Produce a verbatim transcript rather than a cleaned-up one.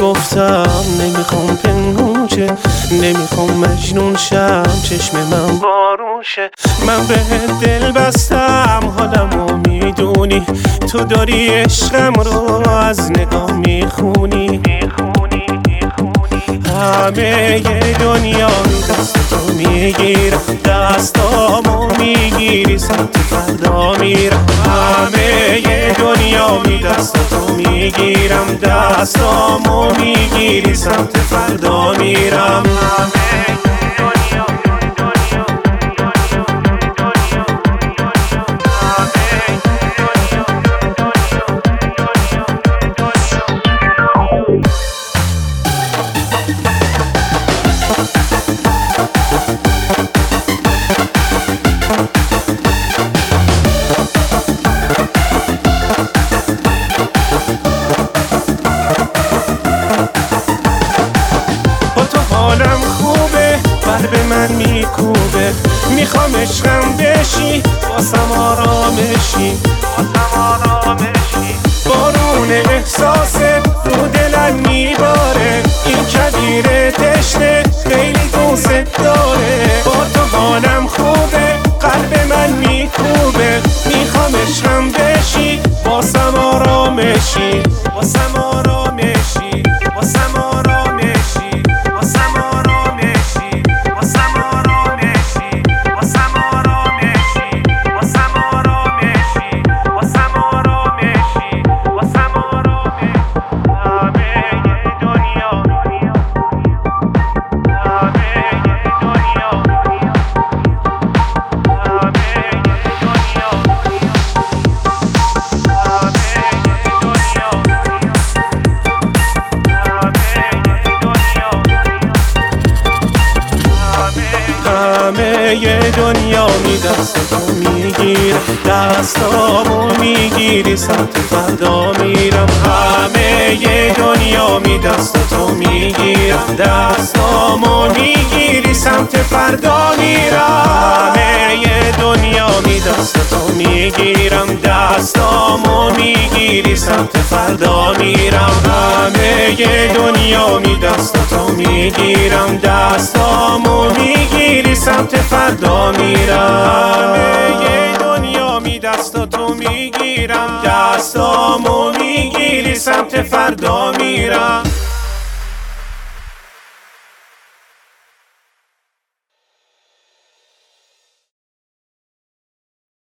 گفتم نمیخوام پنهون شه، نمیخوام مجنون شم، چشم من بارون شه. من به دل بستم حالمو میدونی، تو داری عشقم رو از نگاه میخونی. همه ی دنیا دست تو میگیرم، دستامو میگیری سمت فردا میرم. همه ی دنیا دست تو میگیرم، دستامو میگیری سمت فردا میرم. حالم خوبه، قلب من میکوبه، میخوام عشقم بشی، واسم آرامشی. بارون احساست رو دلم میباره، این کبیر تشنه خیلی دوست داره. با تو حالم خوبه، قلب من میکوبه، میخوام عشقم بشی، واسم آرامشی. واسم آرامشی، واسم آرامشی، واسم آرامشی، واسم آرامشی، واسم آرامشی، واسم آرامشی، واسم آرامشی، واسم آرامشی. همه ی دنیا، همه ی دنیا، همه ی دنیا می دست تو میگیر، دستامو میگیری سمت فردا میرم. همه ی دنیا می دست تو میگیرم، دستامو میگیری سمت فردا میرم. همه ی دنیا می دست تو میگیرم، دستامو میگیری سمت فردا میرم. همه ی دنیا می دست تو میگیرم، دستامو میگیری سمت فردا میرم. همه ی دنیا می دست تو میگیرم، دستامو میگیری سمت فردا میرم.